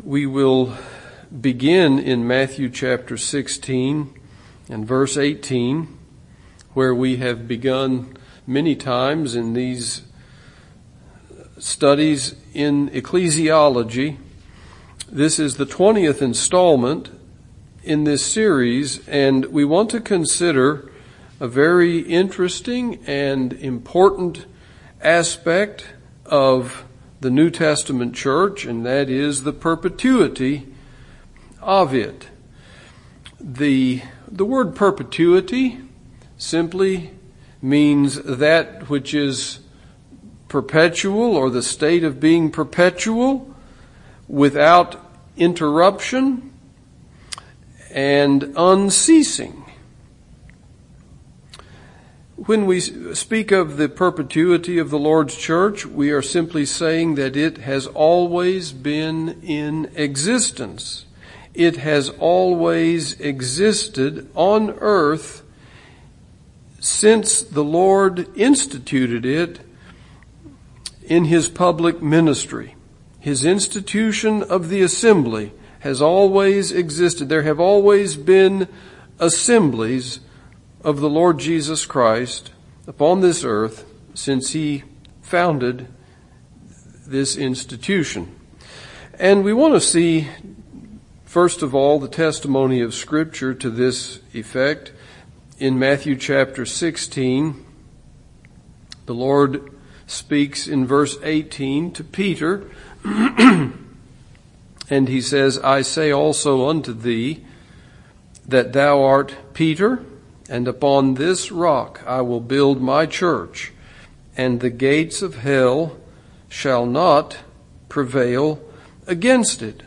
We will begin in Matthew chapter 16 and verse 18, where we have begun many times in these studies in ecclesiology. This is the 20th installment in this series, and we want to consider a very interesting and important aspect of the New Testament church, and that is the perpetuity of it. The word perpetuity simply means that which is perpetual, or the state of being perpetual, without interruption and unceasing. When we speak of the perpetuity of the Lord's church, we are simply saying that it has always been in existence. It has always existed on earth since the Lord instituted it in His public ministry. His institution of the assembly has always existed. There have always been assemblies of the Lord Jesus Christ upon this earth since He founded this institution. And we want to see, first of all, the testimony of Scripture to this effect. In Matthew chapter 16, the Lord speaks in verse 18 to Peter, and He says, I say also unto thee that thou art Peter, and upon this rock I will build my church, and the gates of hell shall not prevail against it.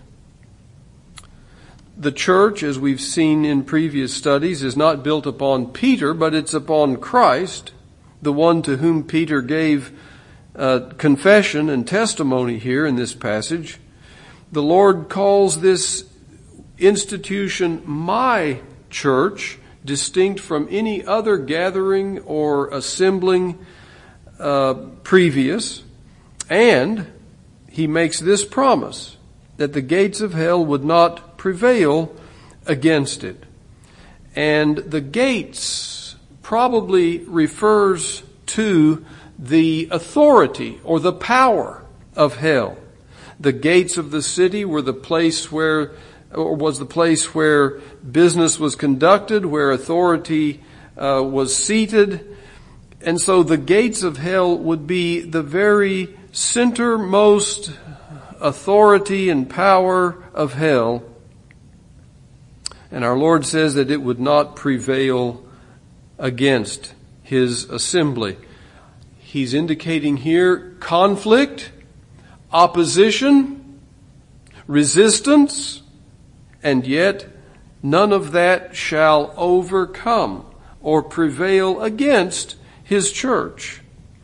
The church, as we've seen in previous studies, is not built upon Peter, but it's upon Christ, the one to whom Peter gave confession and testimony here in this passage. The Lord calls this institution my church, distinct from any other gathering or assembling previous. And He makes this promise, that the gates of hell would not prevail against it. And the gates probably refers to the authority or the power of hell. The gates of the city were the place where, or was the place where business was conducted, where authority was seated. And so the gates of hell would be the very centermost authority and power of hell. And our Lord says that it would not prevail against His assembly. He's indicating here conflict, opposition, resistance, and yet none of that shall overcome or prevail against His church.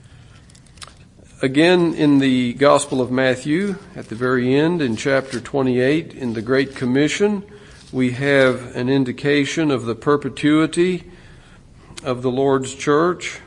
Again, in the Gospel of Matthew, at the very end, in chapter 28, in the Great Commission, we have an indication of the perpetuity of the Lord's church.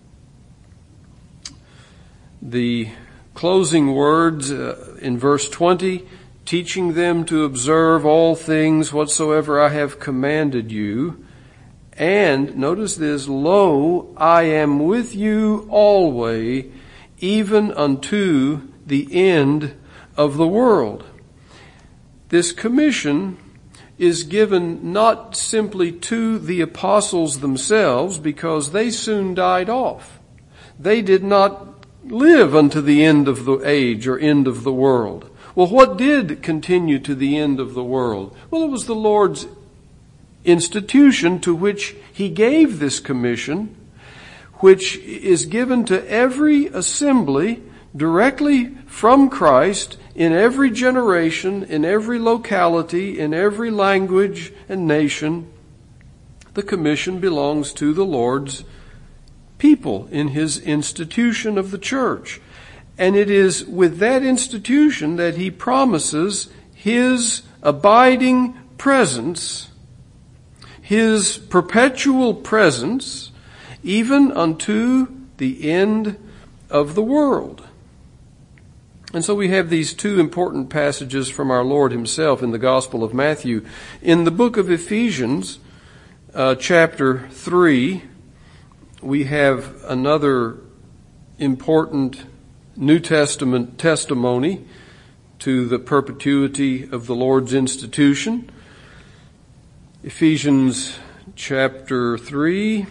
The closing words in verse 20, teaching them to observe all things whatsoever I have commanded you. And, notice this, lo, I am with you always, even unto the end of the world. This commission is given not simply to the apostles themselves, because they soon died off. They did not live unto the end of the age or end of the world. Well, what did continue to the end of the world? Well, it was the Lord's institution to which He gave this commission, which is given to every assembly directly from Christ in every generation, in every locality, in every language and nation. The commission belongs to the Lord's people in His institution of the church. And it is with that institution that He promises His abiding presence, His perpetual presence, even unto the end of the world. And so we have these two important passages from our Lord himself in the Gospel of Matthew. In the book of Ephesians, chapter 3, we have another important New Testament testimony to the perpetuity of the Lord's institution. Ephesians chapter 3,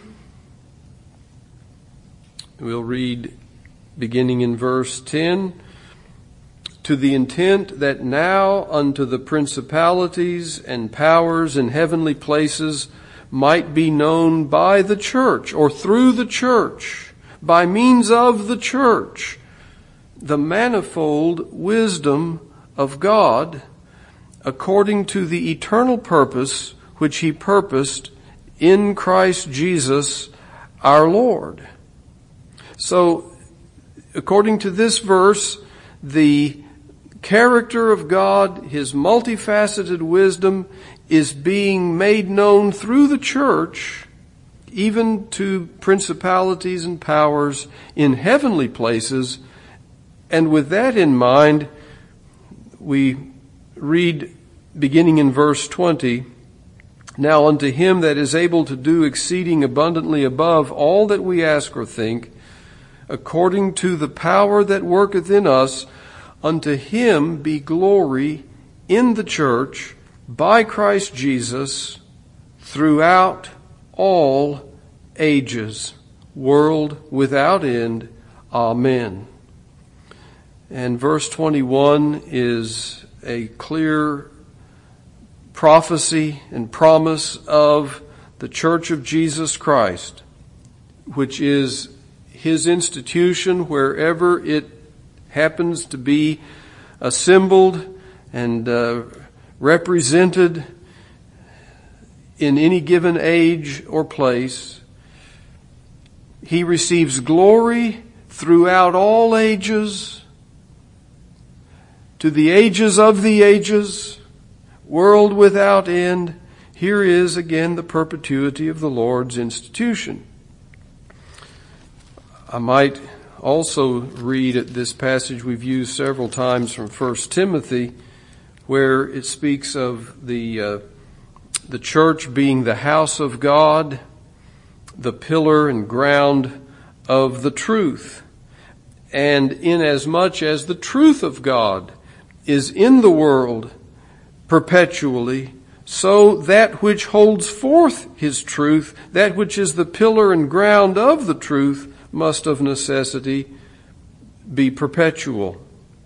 we'll read beginning in verse 10. To the intent that now unto the principalities and powers in heavenly places might be known by the church, or through the church, by means of the church, the manifold wisdom of God, according to the eternal purpose which he purposed in Christ Jesus our Lord. So, according to this verse, the character of God, his multifaceted wisdom, is being made known through the church, even to principalities and powers in heavenly places. And with that in mind, we read, beginning in verse 20, Now unto him that is able to do exceeding abundantly above all that we ask or think, according to the power that worketh in us, unto him be glory in the church by Christ Jesus throughout all ages, world without end. Amen. And verse 21 is a clear prophecy and promise of the Church of Jesus Christ, which is his institution wherever it happens to be assembled and represented in any given age or place. He receives glory throughout all ages, to the ages of the ages, world without end. Here is again the perpetuity of the Lord's institution. I might also read at this passage we've used several times from 1 Timothy, where it speaks of the church being the house of God, the pillar and ground of the truth. And inasmuch as the truth of God is in the world perpetually, so that which holds forth his truth, that which is the pillar and ground of the truth, must of necessity be perpetual.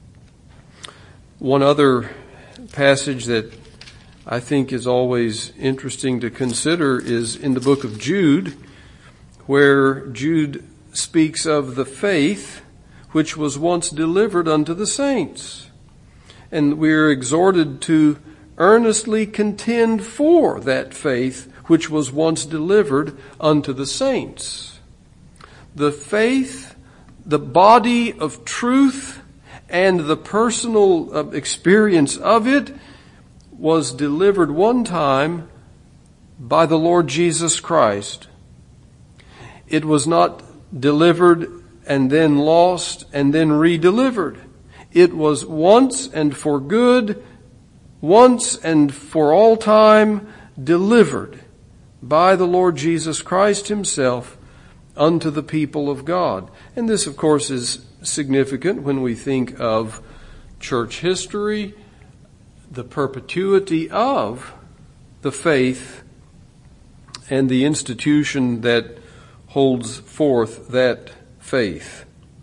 One other passage that I think is always interesting to consider is in the book of Jude, where Jude speaks of the faith which was once delivered unto the saints. And we are exhorted to earnestly contend for that faith which was once delivered unto the saints. The faith, the body of truth, and the personal experience of it was delivered one time by the Lord Jesus Christ. It was not delivered and then lost and then redelivered. It was once and for good, once and for all time delivered by the Lord Jesus Christ himself unto the people of God. And this, of course, is significant when we think of church history, the perpetuity of the faith and the institution that holds forth that faith.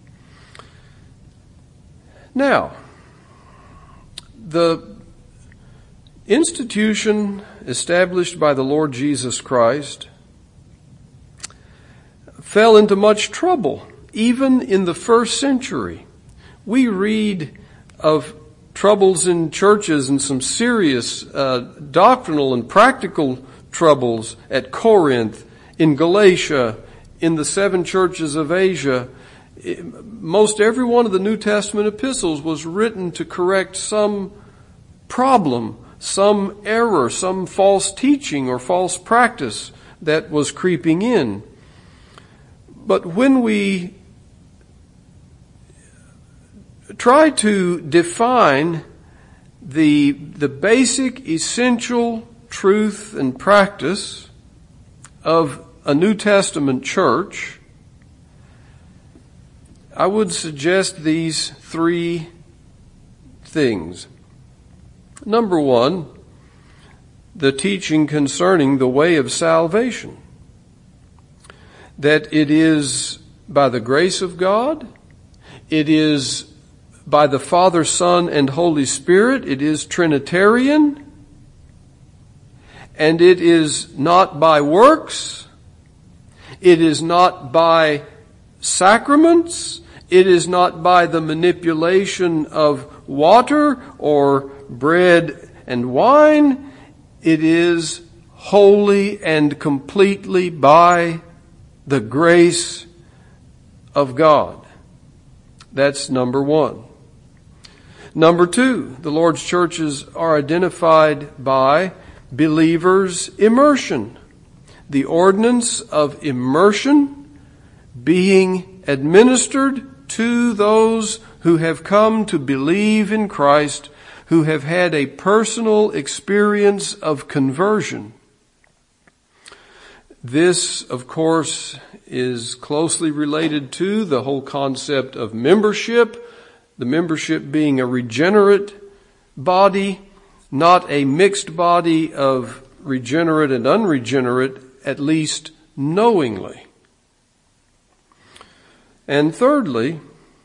Now, the institution established by the Lord Jesus Christ fell into much trouble, even in the first century. We read of troubles in churches and some serious doctrinal and practical troubles at Corinth, in Galatia, in the 7 churches of Asia. Most every one of the New Testament epistles was written to correct some problem, some error, some false teaching or false practice that was creeping in. But when we try to define the basic, essential truth and practice of a New Testament church, I would suggest these three things. Number one, the teaching concerning the way of salvation. That it is by the grace of God, it is by the Father, Son, and Holy Spirit, it is Trinitarian, and it is not by works, it is not by sacraments, it is not by the manipulation of water or bread and wine, it is wholly and completely by the grace of God. That's number one. Number two, the Lord's churches are identified by believers' immersion. The ordinance of immersion being administered to those who have come to believe in Christ, who have had a personal experience of conversion. This, of course, is closely related to the whole concept of membership, the membership being a regenerate body, not a mixed body of regenerate and unregenerate, at least knowingly. And thirdly,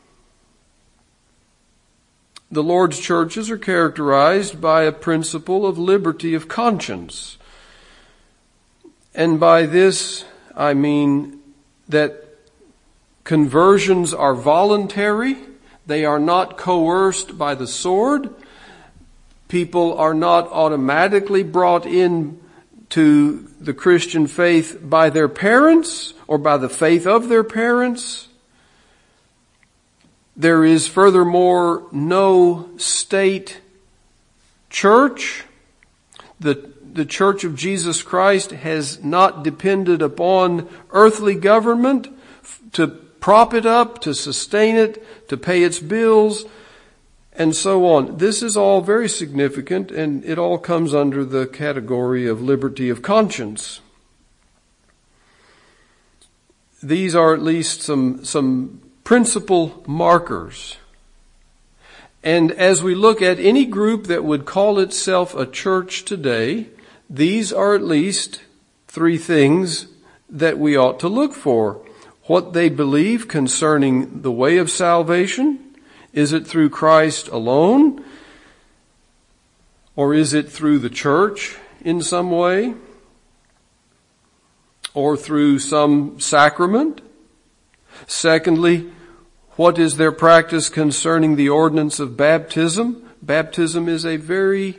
the Lord's churches are characterized by a principle of liberty of conscience. And by this, I mean that conversions are voluntary. They are not coerced by the sword. People are not automatically brought in to the Christian faith by their parents or by the faith of their parents. There is furthermore no state church. The Church of Jesus Christ has not depended upon earthly government to prop it up, to sustain it, to pay its bills, and so on. This is all very significant, and it all comes under the category of liberty of conscience. These are at least some principal markers. And as we look at any group that would call itself a church today, these are at least three things that we ought to look for. What they believe concerning the way of salvation. Is it through Christ alone? Or is it through the church in some way? Or through some sacrament? Secondly, what is their practice concerning the ordinance of baptism? Baptism is a very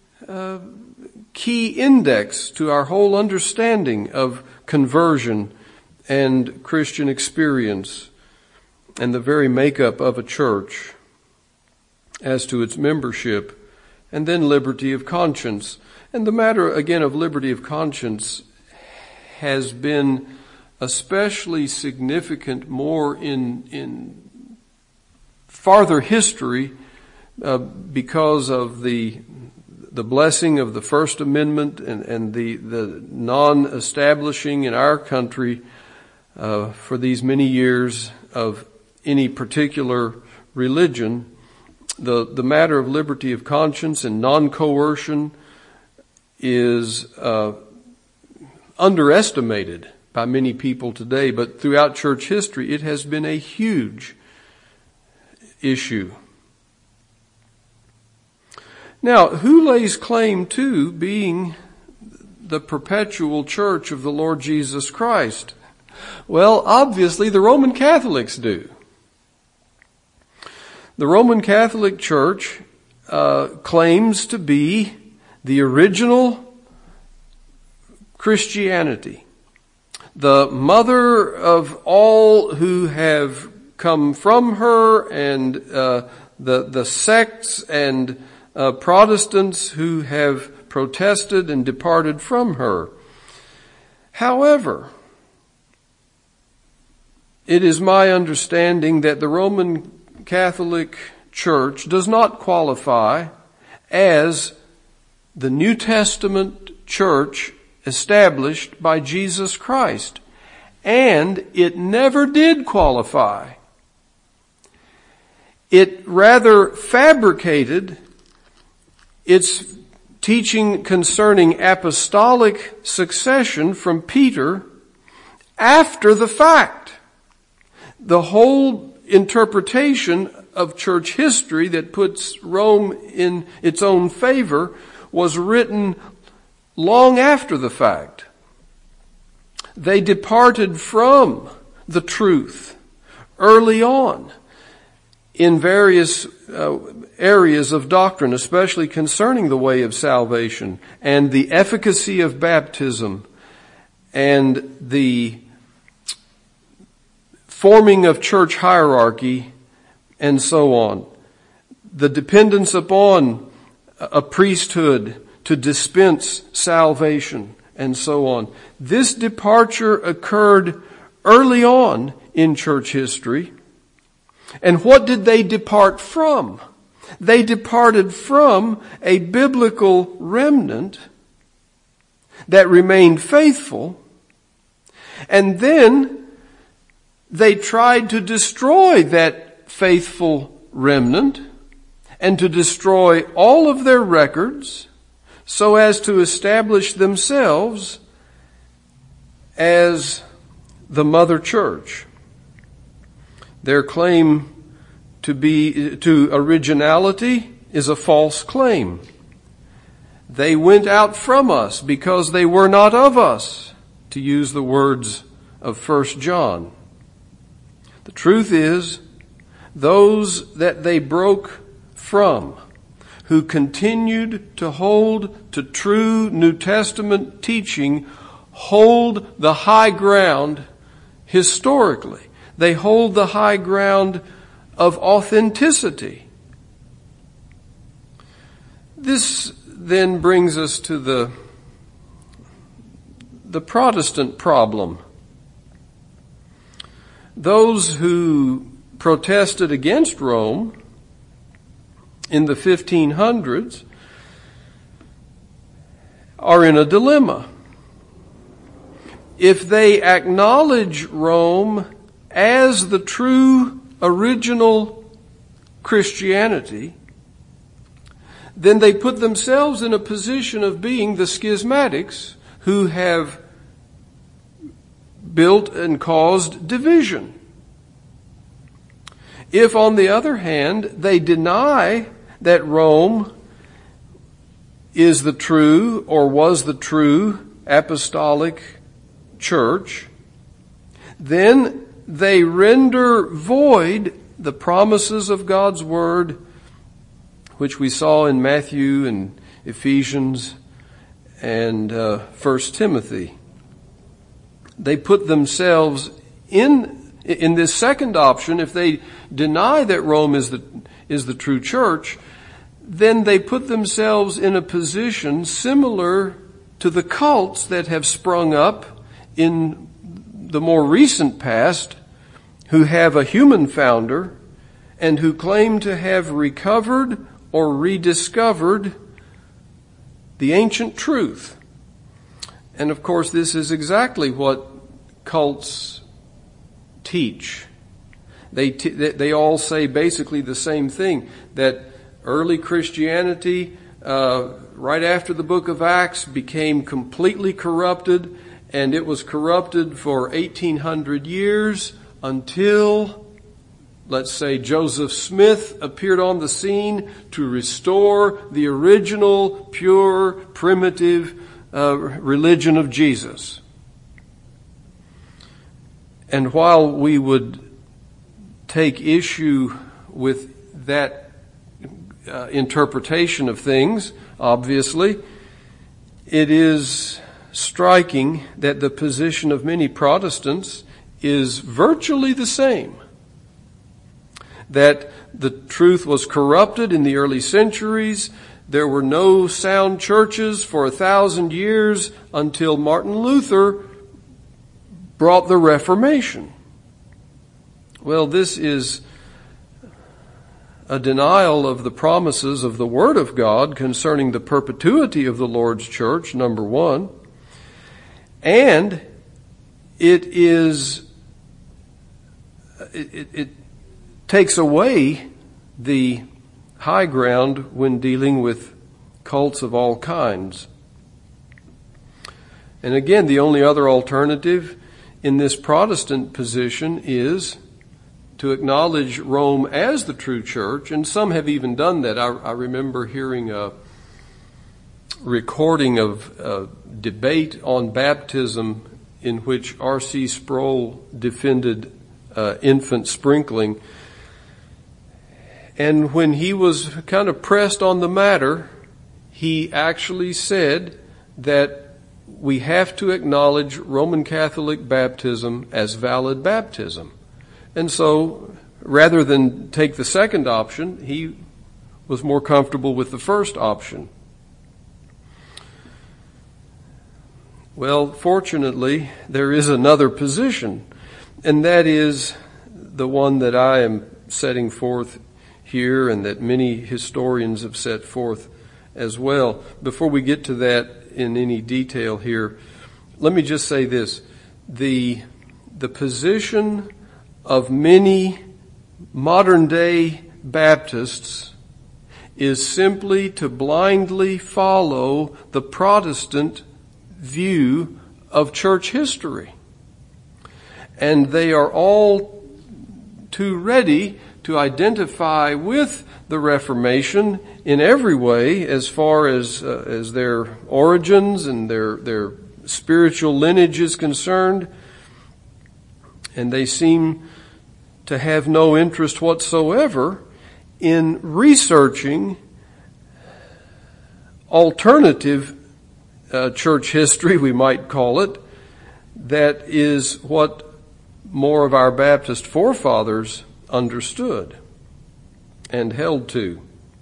key index to our whole understanding of conversion and Christian experience and the very makeup of a church as to its membership. And then liberty of conscience. And the matter, again, of liberty of conscience has been especially significant more in farther history because of the blessing of the First Amendment and the non-establishing in our country for these many years of any particular religion. The matter of liberty of conscience and non-coercion is underestimated by many people today, but throughout church history it has been a huge issue. Now, who lays claim to being the perpetual church of the Lord Jesus Christ? Well, obviously the Roman Catholics do. The Roman Catholic Church claims to be the original Christianity, the mother of all who have come from her, and the sects and Protestants who have protested and departed from her. However, it is my understanding that the Roman Catholic church does not qualify as the New Testament church established by Jesus Christ. And it never did qualify. It rather fabricated its teaching concerning apostolic succession from Peter after the fact. The whole interpretation of church history that puts Rome in its own favor was written long after the fact. They departed from the truth early on in various areas of doctrine, especially concerning the way of salvation and the efficacy of baptism and the forming of church hierarchy and so on. The dependence upon a priesthood to dispense salvation and so on. This departure occurred early on in church history. And what did they depart from? They departed from a biblical remnant that remained faithful, and then they tried to destroy that faithful remnant and to destroy all of their records so as to establish themselves as the mother church. Their claim to originality is a false claim. They went out from us because they were not of us, to use the words of 1 John. The truth is, those that they broke from, who continued to hold to true New Testament teaching, hold the high ground historically. They hold the high ground of authenticity. This then brings us to the Protestant problem. Those who protested against Rome in the 1500s are in a dilemma. If they acknowledge Rome as the true original Christianity, then they put themselves in a position of being the schismatics who have built and caused division. If, on the other hand, they deny that Rome is the true or was the true apostolic church, then they render void the promises of God's Word, which we saw in Matthew and Ephesians and 1 Timothy. They put themselves in this second option. If they deny that Rome is the true church, then they put themselves in a position similar to the cults that have sprung up in the more recent past, who have a human founder and who claim to have recovered or rediscovered the ancient truth. And of course, this is exactly what cults teach. They all say basically the same thing, that early Christianity, right after the book of Acts, became completely corrupted, and it was corrupted for 1800 years until, let's say, Joseph Smith appeared on the scene to restore the original, pure, primitive religion of Jesus. And while we would take issue with that interpretation of things, obviously, it is striking that the position of many Protestants is virtually the same. That the truth was corrupted in the early centuries. There were no sound churches for 1,000 years until Martin Luther brought the Reformation. Well, this is a denial of the promises of the Word of God concerning the perpetuity of the Lord's church, number one. And it takes away the high ground when dealing with cults of all kinds. And again, the only other alternative in this Protestant position is to acknowledge Rome as the true church, and some have even done that. I remember hearing a recording of a debate on baptism in which R.C. Sproul defended infant sprinkling. And when he was kind of pressed on the matter, he actually said that we have to acknowledge Roman Catholic baptism as valid baptism. And so, rather than take the second option, he was more comfortable with the first option. Well, fortunately, there is another position, and that is the one that I am setting forth here and that many historians have set forth as well. Before we get to that in any detail here, let me just say this. The position of many modern-day Baptists is simply to blindly follow the Protestant view of church history. And they are all too ready to identify with the Reformation in every way as far as their origins and their spiritual lineage is concerned. And they seem to have no interest whatsoever in researching alternative church history, we might call it, that is what more of our Baptist forefathers understood and held to.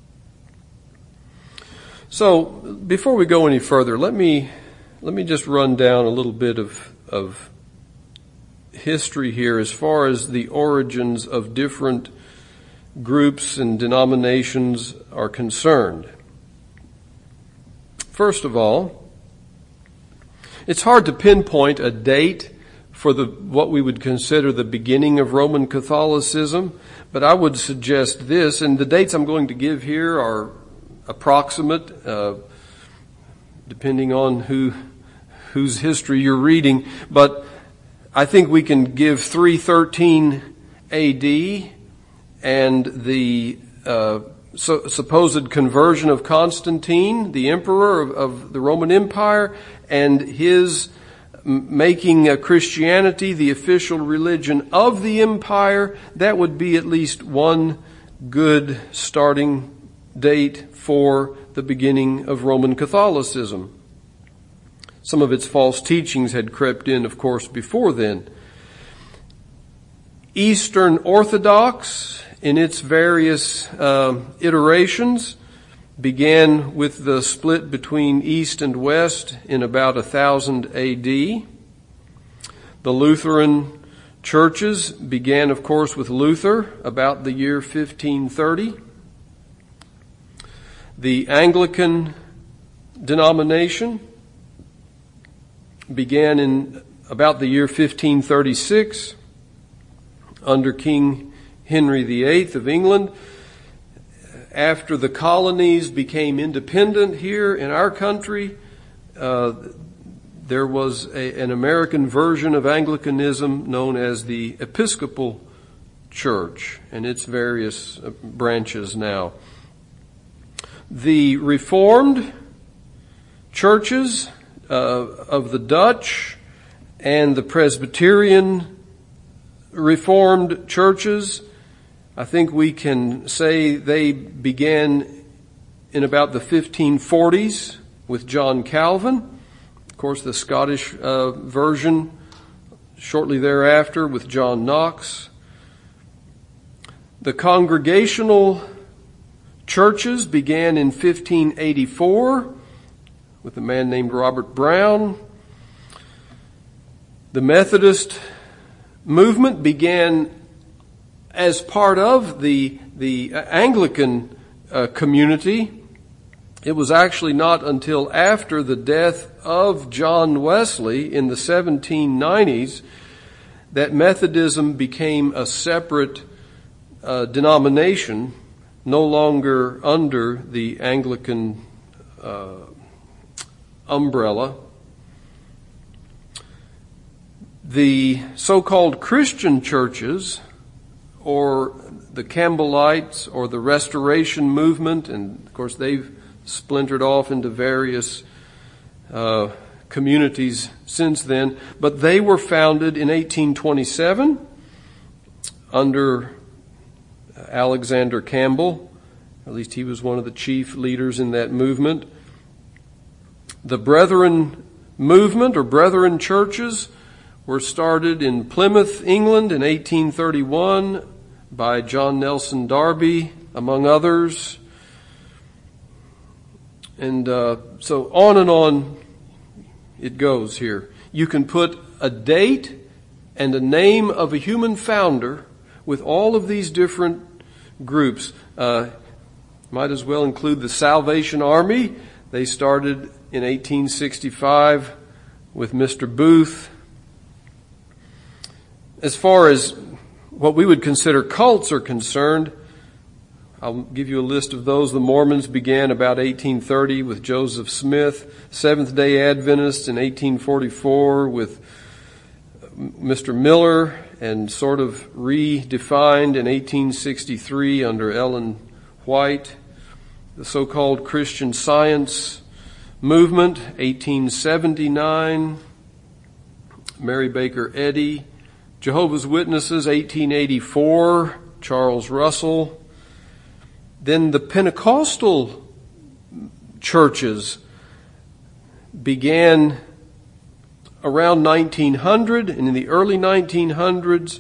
So, before we go any further, let me just run down a little bit of history here as far as the origins of different groups and denominations are concerned. First of all, it's hard to pinpoint a date for what we would consider the beginning of Roman Catholicism, but I would suggest this, and the dates I'm going to give here are approximate, depending on whose history you're reading, but I think we can give 313 AD and the supposed conversion of Constantine, the emperor of the Roman Empire, and his making Christianity the official religion of the empire. That would be at least one good starting date for the beginning of Roman Catholicism. Some of its false teachings had crept in, of course, before then. Eastern Orthodox, in its various iterations, began with the split between East and West in about 1000 AD. The Lutheran churches began, of course, with Luther about the year 1530. The Anglican denomination began in about the year 1536 under King Henry VIII of England. After the colonies became independent here in our country, there was an American version of Anglicanism known as the Episcopal Church and its various branches now. The Reformed churches of the Dutch and the Presbyterian Reformed churches, I think we can say they began in about the 1540s with John Calvin. Of course, the Scottish version shortly thereafter with John Knox. The Congregational churches began in 1584 with a man named Robert Brown. The Methodist movement began as part of the Anglican community, it was actually not until after the death of John Wesley in the 1790s that Methodism became a separate denomination, no longer under the Anglican umbrella. The so-called Christian churches, or the Campbellites, or the Restoration movement, and of course they've splintered off into various communities since then, but they were founded in 1827 under Alexander Campbell. At least he was one of the chief leaders in that movement. The Brethren movement, or Brethren churches, were started in Plymouth, England in 1831 by John Nelson Darby, among others. And so on it goes here. You can put a date and a name of a human founder with all of these different groups. Might as well include the Salvation Army. They started in 1865 with Mr. Booth. As far as what we would consider cults are concerned, I'll give you a list of those. The Mormons began about 1830 with Joseph Smith. Seventh-day Adventists in 1844 with Mr. Miller, and sort of redefined in 1863 under Ellen White. The so-called Christian Science movement, 1879, Mary Baker Eddy. Jehovah's Witnesses, 1884, Charles Russell. Then the Pentecostal churches began around 1900, and in the early 1900s,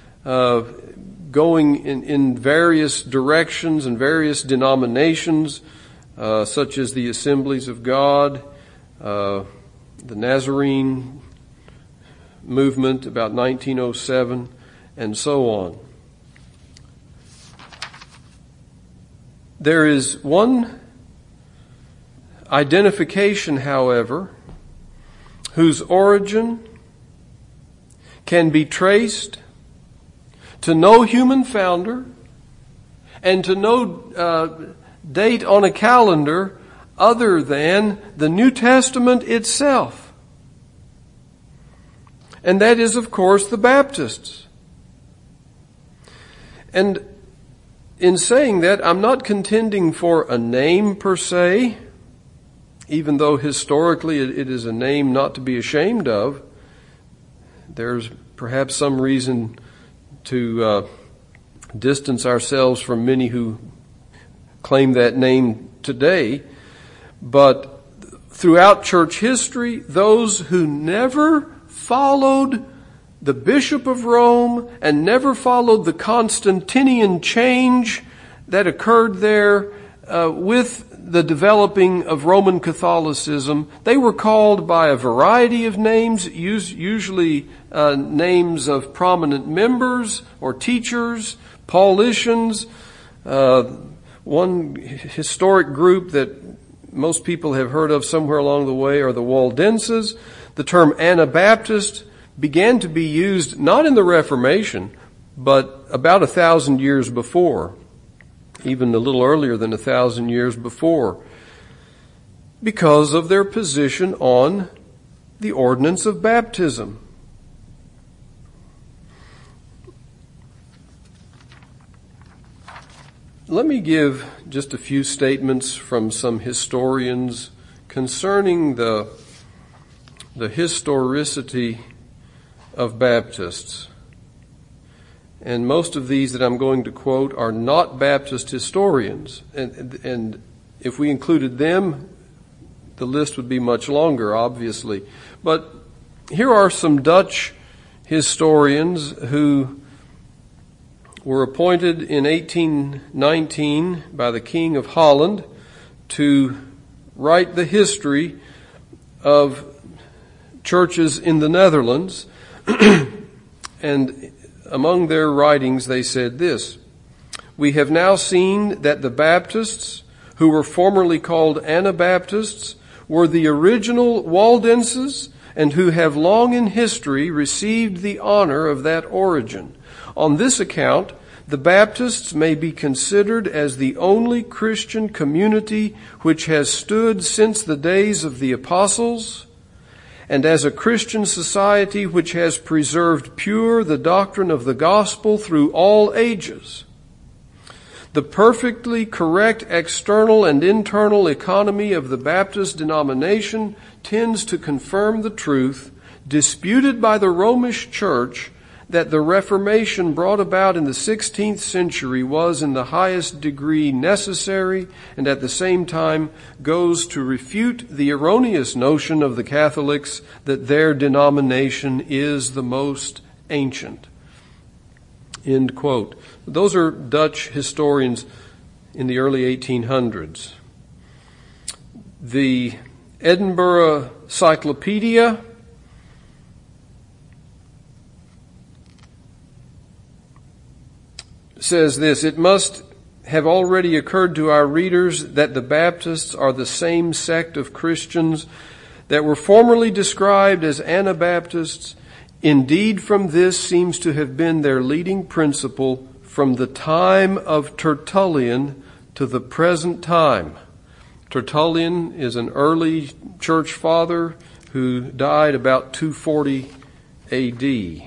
going in various directions and various denominations, such as the Assemblies of God, the Nazarene movement about 1907, and so on. There is one identification, however, whose origin can be traced to no human founder and to no date on a calendar other than the New Testament itself. And that is, of course, the Baptists. And in saying that, I'm not contending for a name per se, even though historically it is a name not to be ashamed of. There's perhaps some reason to distance ourselves from many who claim that name today. But throughout church history, those who never followed the Bishop of Rome and never followed the Constantinian change that occurred there with the developing of Roman Catholicism, they were called by a variety of names, usually names of prominent members or teachers, Paulicians. One historic group that most people have heard of somewhere along the way are the Waldenses. The term Anabaptist began to be used not in the Reformation, but about 1,000 years before, even a little earlier than 1,000 years before, because of their position on the ordinance of baptism. Let me give just a few statements from some historians concerning the historicity of Baptists. And most of these that I'm going to quote are not Baptist historians. And if we included them, the list would be much longer, obviously. But here are some Dutch historians who were appointed in 1819 by the King of Holland to write the history of churches in the Netherlands. And among their writings, they said this: "We have now seen that the Baptists, who were formerly called Anabaptists, were the original Waldenses, and who have long in history received the honor of that origin. On this account, the Baptists may be considered as the only Christian community which has stood since the days of the apostles, and as a Christian society which has preserved pure the doctrine of the gospel through all ages. The perfectly correct external and internal economy of the Baptist denomination tends to confirm the truth, disputed by the Romish Church, that the Reformation brought about in the 16th century was in the highest degree necessary, and at the same time goes to refute the erroneous notion of the Catholics that their denomination is the most ancient." End quote. Those are Dutch historians in the early 1800s. The Edinburgh Cyclopedia says this: "It must have already occurred to our readers that the Baptists are the same sect of Christians that were formerly described as Anabaptists. Indeed, from this seems to have been their leading principle from the time of Tertullian to the present time." Tertullian is an early church father who died about 240 AD.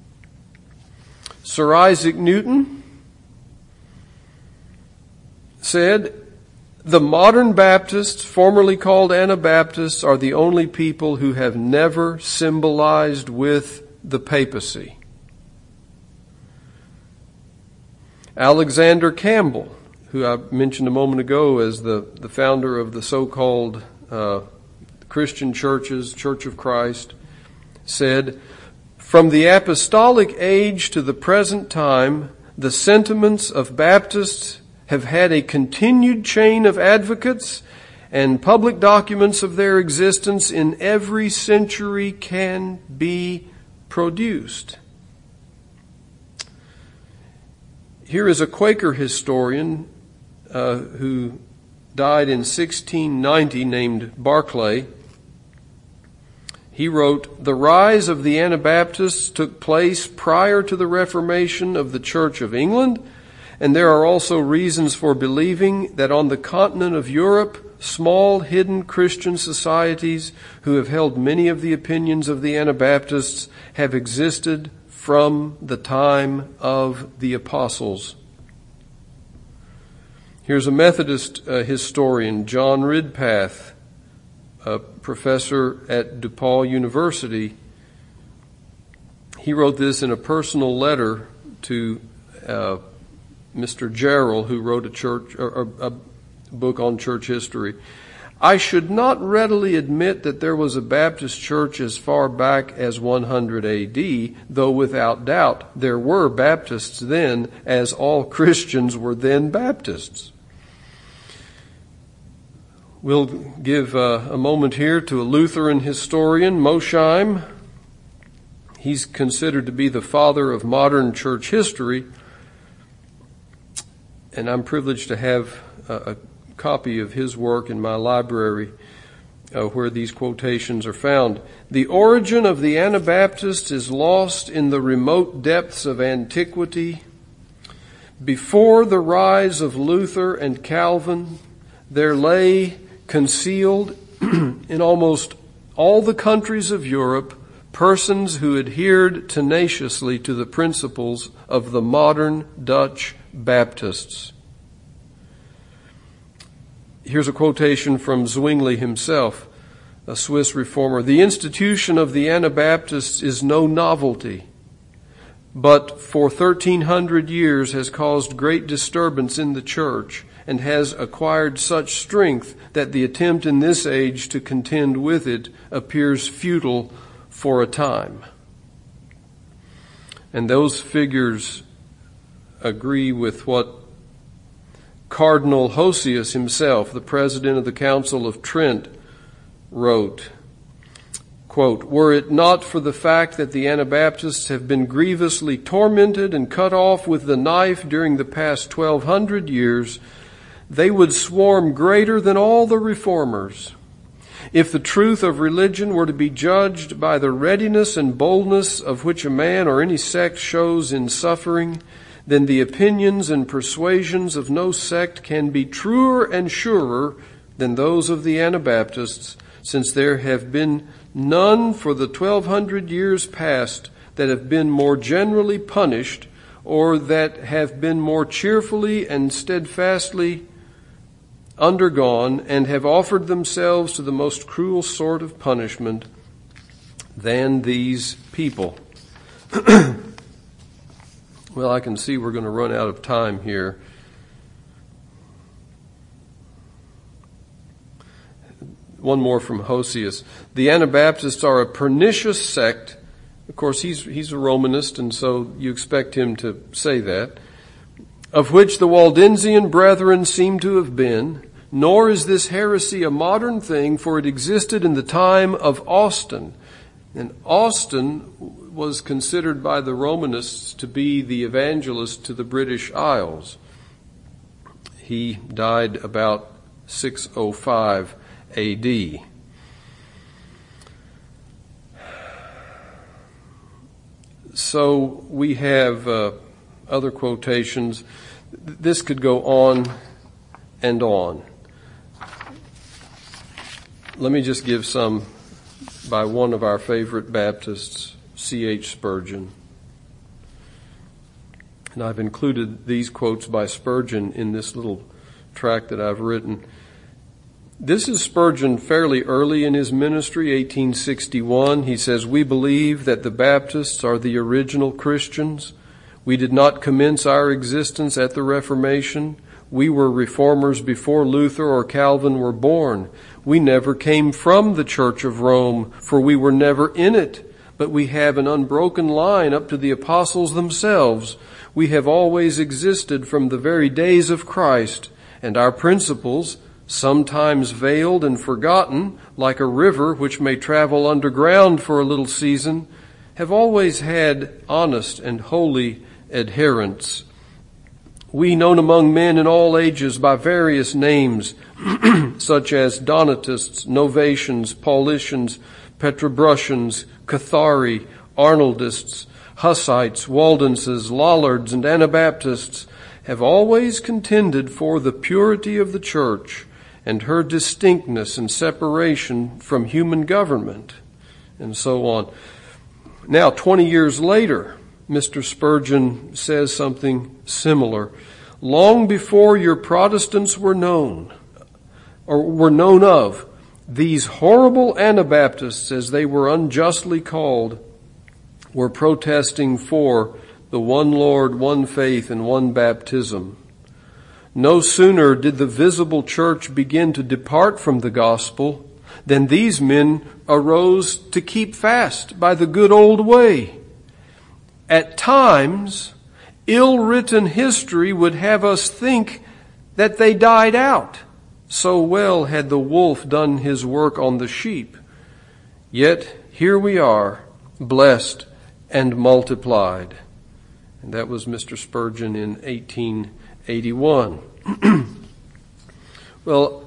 Sir Isaac Newton said, "The modern Baptists, formerly called Anabaptists, are the only people who have never symbolized with the papacy." Alexander Campbell, who I mentioned a moment ago as the founder of the so-called Christian churches, Church of Christ, said, "From the apostolic age to the present time, the sentiments of Baptists have had a continued chain of advocates, and public documents of their existence in every century can be produced." Here is a Quaker historian who died in 1690 named Barclay. He wrote, "The rise of the Anabaptists took place prior to the Reformation of the Church of England, and there are also reasons for believing that on the continent of Europe, small hidden Christian societies who have held many of the opinions of the Anabaptists have existed from the time of the apostles." Here's a Methodist historian, John Ridpath, a professor at DePaul University. He wrote this in a personal letter to Mr. Jarrell, who wrote a book on church history. "I should not readily admit that there was a Baptist church as far back as 100 AD, though without doubt there were Baptists then, as all Christians were then Baptists." We'll give a moment here to a Lutheran historian, Mosheim. He's considered to be the father of modern church history, and I'm privileged to have a copy of his work in my library where these quotations are found. "The origin of the Anabaptists is lost in the remote depths of antiquity. Before the rise of Luther and Calvin, there lay concealed in almost all the countries of Europe persons who adhered tenaciously to the principles of the modern Dutch Baptists." Here's a quotation from Zwingli himself, a Swiss reformer. "The institution of the Anabaptists is no novelty, but for 1,300 years has caused great disturbance in the church and has acquired such strength that the attempt in this age to contend with it appears futile for a time." And those figures agree with what Cardinal Hosius himself, the president of the Council of Trent, wrote. Quote, "Were it not for the fact that the Anabaptists have been grievously tormented and cut off with the knife during the past 1,200 years, they would swarm greater than all the reformers. If the truth of religion were to be judged by the readiness and boldness of which a man or any sect shows in suffering, then the opinions and persuasions of no sect can be truer and surer than those of the Anabaptists, since there have been none for the 1,200 years past that have been more generally punished, or that have been more cheerfully and steadfastly undergone, and have offered themselves to the most cruel sort of punishment than these people." Well, I can see we're going to run out of time here. One more from Hosius. "The Anabaptists are a pernicious sect." Of course, he's a Romanist, and so you expect him to say that. "Of which the Waldensian brethren seem to have been. Nor is this heresy a modern thing, for it existed in the time of Austin." And Austin was considered by the Romanists to be the evangelist to the British Isles. He died about 605 AD. So we have other quotations. This could go on and on. Let me just give some by one of our favorite Baptists, C.H. Spurgeon. And I've included these quotes by Spurgeon in this little tract that I've written. This is Spurgeon fairly early in his ministry, 1861. He says, "We believe that the Baptists are the original Christians. We did not commence our existence at the Reformation. We were reformers before Luther or Calvin were born. We never came from the Church of Rome, for we were never in it. But we have an unbroken line up to the apostles themselves. We have always existed from the very days of Christ, and our principles, sometimes veiled and forgotten, like a river which may travel underground for a little season, have always had honest and holy adherents. We, known among men in all ages by various names, such as Donatists, Novatians, Paulicians, Petrobrusians, Cathari, Arnoldists, Hussites, Waldenses, Lollards, and Anabaptists, have always contended for the purity of the church and her distinctness and separation from human government," and so on. Now, 20 years later, Mr. Spurgeon says something similar. "Long before your Protestants were known, or were known of, these horrible Anabaptists, as they were unjustly called, were protesting for the one Lord, one faith, and one baptism. No sooner did the visible church begin to depart from the gospel than these men arose to keep fast by the good old way. At times, ill-written history would have us think that they died out. So well had the wolf done his work on the sheep. Yet here we are, blessed and multiplied." And that was Mr. Spurgeon in 1881. Well,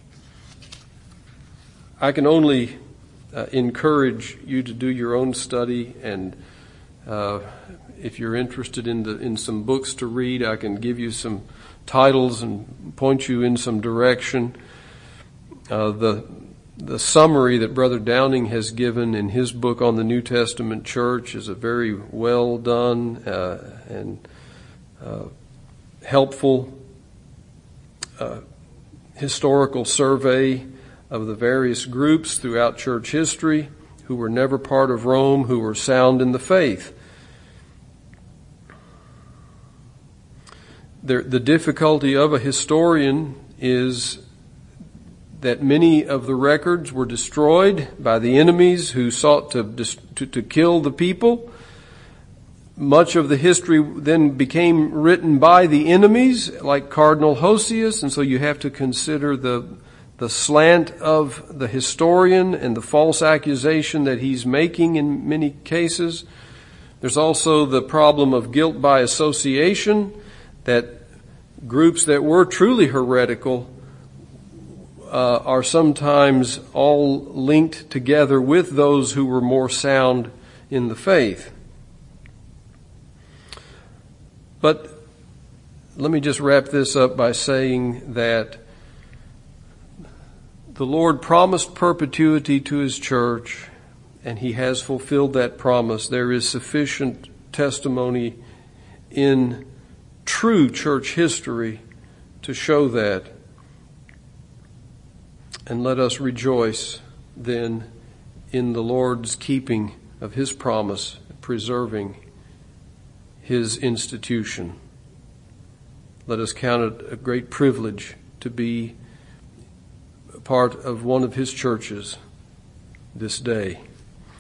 I can only encourage you to do your own study, and if you're interested in some books to read, I can give you some titles and point you in some direction. The summary that Brother Downing has given in his book on the New Testament church is a very well done and helpful historical survey of the various groups throughout church history who were never part of Rome, who were sound in the faith. The difficulty of a historian is that many of the records were destroyed by the enemies who sought to kill the people. Much of the history then became written by the enemies, like Cardinal Hosius, and so you have to consider the the slant of the historian and the false accusation that he's making in many cases. There's also the problem of guilt by association, that groups that were truly heretical are sometimes all linked together with those who were more sound in the faith. But let me just wrap this up by saying that the Lord promised perpetuity to His church, and He has fulfilled that promise. There is sufficient testimony in true church history to show that. And let us rejoice then in the Lord's keeping of His promise, preserving His institution. Let us count it a great privilege to be part of one of His churches this day.